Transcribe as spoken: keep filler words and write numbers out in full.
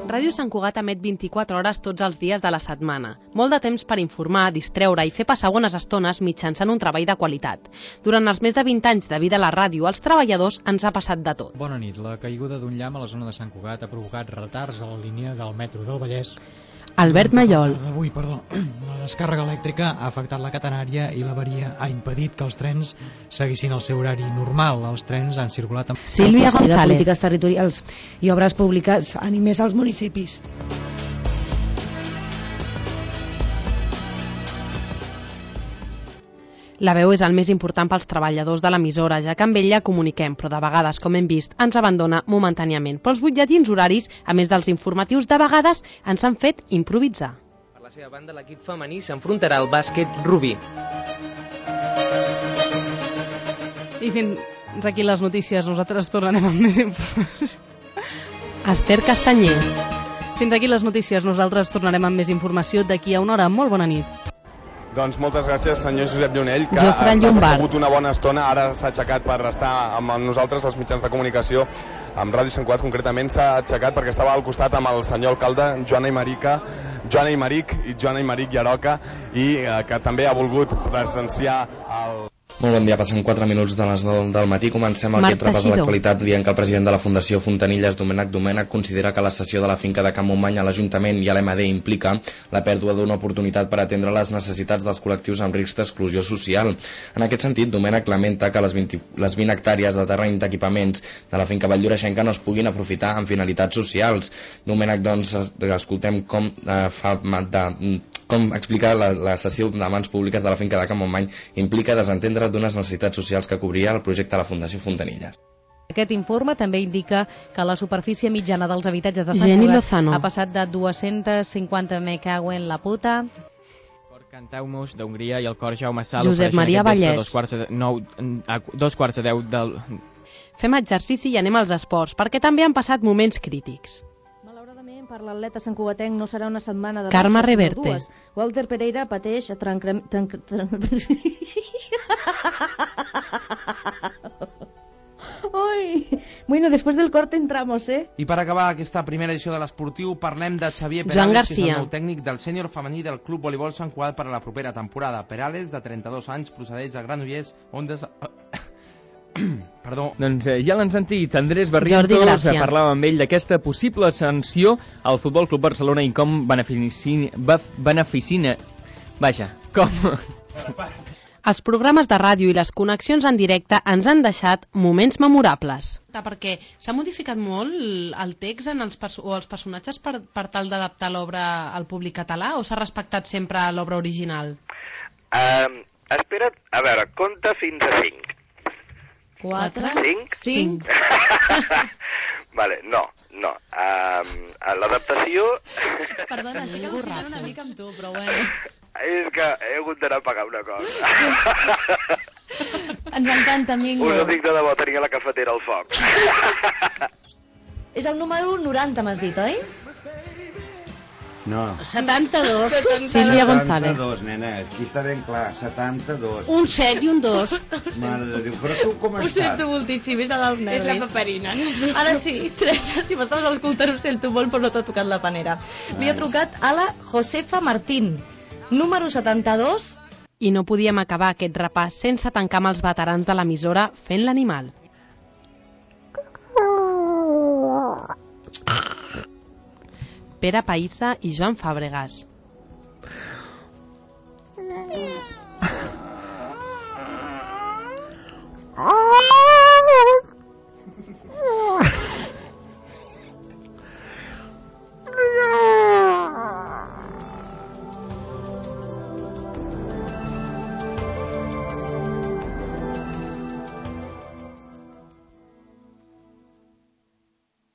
Ràdio Sant Cugat emet vint-i-quatre hores tots els dies de la setmana. Molt de temps per informar, distreure i fer passar bones estones mitjançant un treball de qualitat. Durant els més de vint anys de vida a la ràdio, als treballadors ens ha passat de tot. Bona nit. La caiguda d'un llamp a la zona de Sant Cugat ha provocat retards a la línia del metro del Vallès. Albert Mallol. Avui, perdó. La descàrrega elèctrica ha afectat la catenària i l'avaria ha impedit que els trens seguissin el seu horari normal. Els trens han circulat amb... Sílvia González. De polítiques territorials i obres públiques animés als municipis. La veu és el més important pels treballadors de l'emissora, ja que amb ella comuniquem, però de vegades, com hem vist, ens abandona momentàniament. Però els butlletins horaris, a més dels informatius, de vegades ens han fet improvisar. Per la seva banda, l'equip femení s'enfrontarà al bàsquet Rubí. I fins aquí les notícies, nosaltres tornarem amb més informació. Esther Castanyer. Fins aquí les notícies, nosaltres tornarem amb més informació d'aquí a una hora. Molt bona nit. Doncs moltes gràcies, senyor Josep Llonell, que Jofre ha Llombard. assegut una bona estona, ara s'ha aixecat per estar amb nosaltres, els mitjans de comunicació, amb Ràdio Sant Cugat concretament s'ha aixecat perquè estava al costat amb el senyor alcalde Joana Imarica, Joana Imaric i Joana Imaric Llaroca, i eh, que també ha volgut presenciar el... Molt bon dia, passen quatre minuts de les nou del matí. Comencem el Marc que repàs de Teixidor. l'actualitat dient que el president de la Fundació Fontanilles, Domènec Domènec, considera que la cessió de la finca de Can Montmany a l'Ajuntament i a l'E M D implica la pèrdua d'una oportunitat per atendre les necessitats dels col·lectius amb risc d'exclusió social. En aquest sentit, Domènec lamenta que les vint, les vint hectàrees de terreny d'equipaments de la finca Valldoreixenca no es puguin aprofitar amb finalitats socials. Domènec, doncs, escoltem com eh, fa de... com explica la, la cessió de mans públiques de la finca de Can Montmany implica desentendre d'unes necessitats socials que cobria el projecte de la Fundació Fontanilles. Aquest informe també indica que la superfície mitjana dels habitatges de Sant Jenny Cugat Lozano. ha passat de dos-cents cinquanta me cago en la puta. Cor Canteu-nos d'Hongria i el cor Jaume Salo Josep ofereixen Maria aquest vespre Vallès. dos quarts de nou, a dos quarts de deu del... Fem exercici i anem als esports, perquè també han passat moments crítics. Per l'atleta santcugatenc no serà una setmana de... Carme baixes, sinó Reverte. dues. Walter Pereira pateix trencre... Trenc... Trenc... Ui. Bueno, después del corte entramos, eh? I per acabar aquesta primera edició de l'Esportiu parlem de Xavier Joan Perales, que és el Garcia. nou tècnic del sènior femení del Club Voleibol Sant Cugat per a la propera temporada. Perales, de trenta-dos anys, procedeix de Granollers, on des... Perdó. Doncs eh, ja l'han sentit, Andrés Jordi Barrientos, Gràcia. eh, parlava amb ell d'aquesta possible sanció al Futbol Club Barcelona i com beneficina... beneficina... Vaja, com... Els programes de ràdio i les connexions en directe ens han deixat moments memorables. Perquè s'ha modificat molt el text en els perso- o els personatges per, per tal d'adaptar l'obra al públic català o s'ha respectat sempre l'obra original? Uh, espera't, a veure, compta fins a cinc. Quatre? Cinc? Cinc. Vale, no, no. Uh, l'adaptació... Perdona, estic al·lucinant una mica amb tu, però bueno. És que he hagut d'anar a pagar una cosa. Ens encanta, Mingo. Us ho dic de debò, tenia la cafetera al foc. És el número noranta, m'has dit, oi? No. setanta-dos. Sílvia González. setanta-dos, nena, aquí està ben clar, setanta-dos. Un set i un dos. Mare de Déu, però tu com Ho estàs? sento moltíssim, és dels nervis. És la paperina. Ara sí, Teresa, si m'estaves escoltant ho sento molt, però no t'ha tocat la panera. Li ha trucat a la Josefa Martín, número setanta-dos. I no podíem acabar aquest repàs sense tancar amb els veterans de l'emissora fent l'animal. Pere Païssa i Joan Fàbregas.